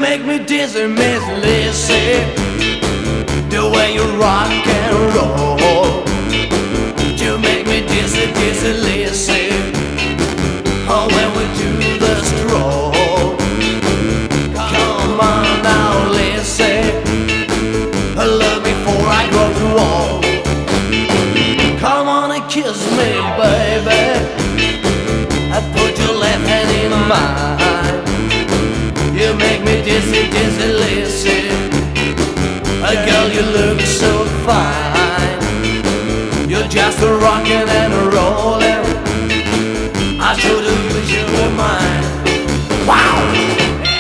make me dizzy, Miss Lizzy, the way you rock and roll. You make me dizzy, dizzy, Lizzy, oh, when we do the stroll. Come on now, Lizzy, love me before I grow too old. Come on and kiss me, baby, I put your left hand in mine. You make me dizzy, dizzy, Lizzy, girl, you look so fine. You're just a rockin' and a rollin', I should've wished you were mine. Wow!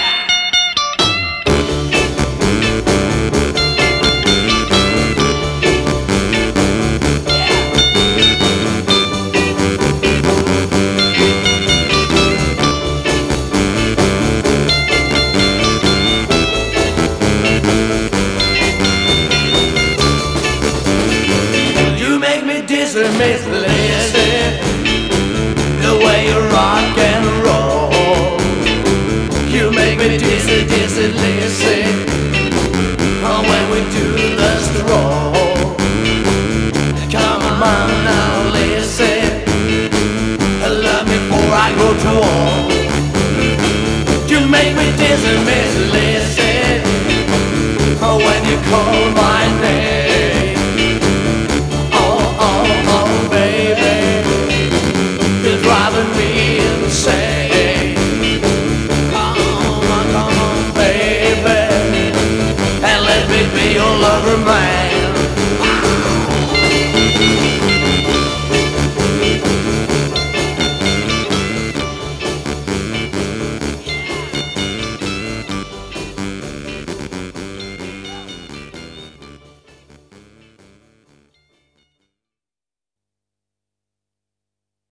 Miss Lizzy, the way you rock and roll. You make me dizzy, dizzy, Lizzy, oh, when we do the stroll. Come on now, Lizzy, love me before I grow too old. You make me dizzy, Miss Lizzy, oh, when you call my name. Driving me insane. Come on, baby, and let me be your lover, man.